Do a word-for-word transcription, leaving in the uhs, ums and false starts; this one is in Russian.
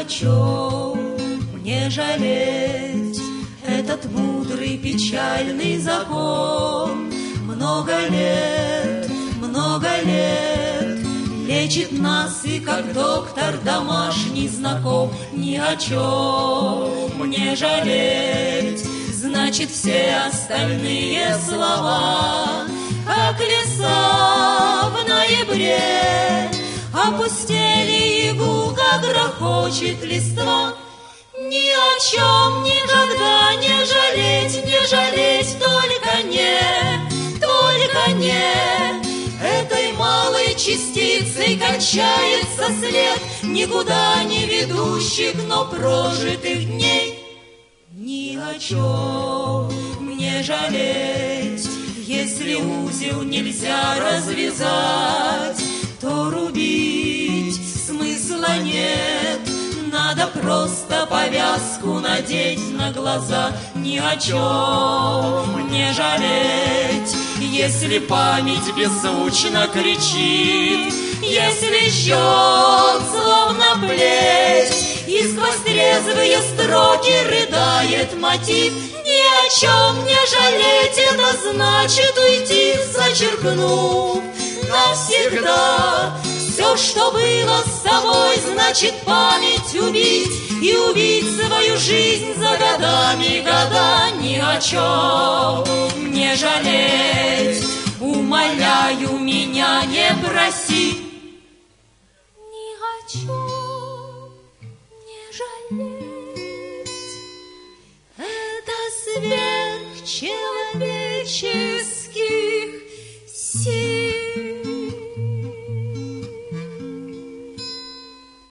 о чем мне жалеть этот мудрый печальный закон. Много лет, много лет лечит нас, и как доктор домашний знаком. Ни о чем мне жалеть, значит, все остальные слова, как леса в ноябре, опустели, и гулко грохочет листва. Ни о чем никогда не жалеть, не жалеть, только не, только не этой малой частицей кончается след никуда не ведущих, но прожитых дней. Ни о чем мне жалеть, если узел нельзя развязать, то рубить смысла нет, надо просто повязку надеть на глаза. Ни о чем не жалеть, если память беззвучно кричит, если жжет словно плеть, и сквозь трезвые строки рыдает мотив. Ни о чем не жалеть, это значит уйти, зачеркнув навсегда все, что было с собой, значит память убить и убить свою жизнь за годами года. Ни о чем не жалеть, умоляю меня, не проси. Ни о чем не жалеть, это сверхчеловеческое.